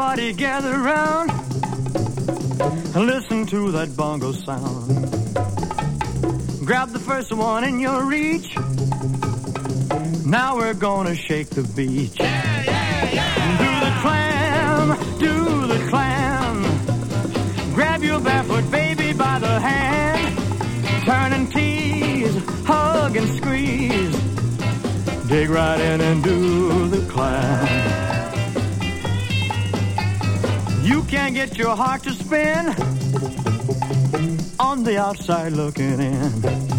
Everybody gather around and listen to that bongo sound. Grab the first one in your reach. Now we're gonna shake the beach. Yeah, yeah, yeah. Do the clam, do the clam. Grab your barefoot baby by the hand. Turn and tease, hug and squeeze. Dig right in and do the clam. You can't get your heart to spin on the outside looking in.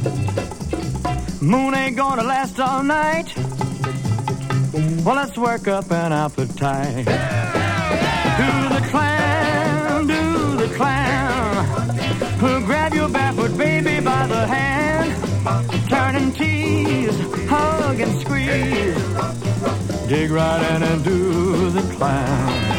Moon ain't gonna last all night. Well, let's work up an appetite. Do the clam, do the clam. Grab your barefoot baby by the hand. Turn and tease, hug and squeeze. Dig right in and do the clam.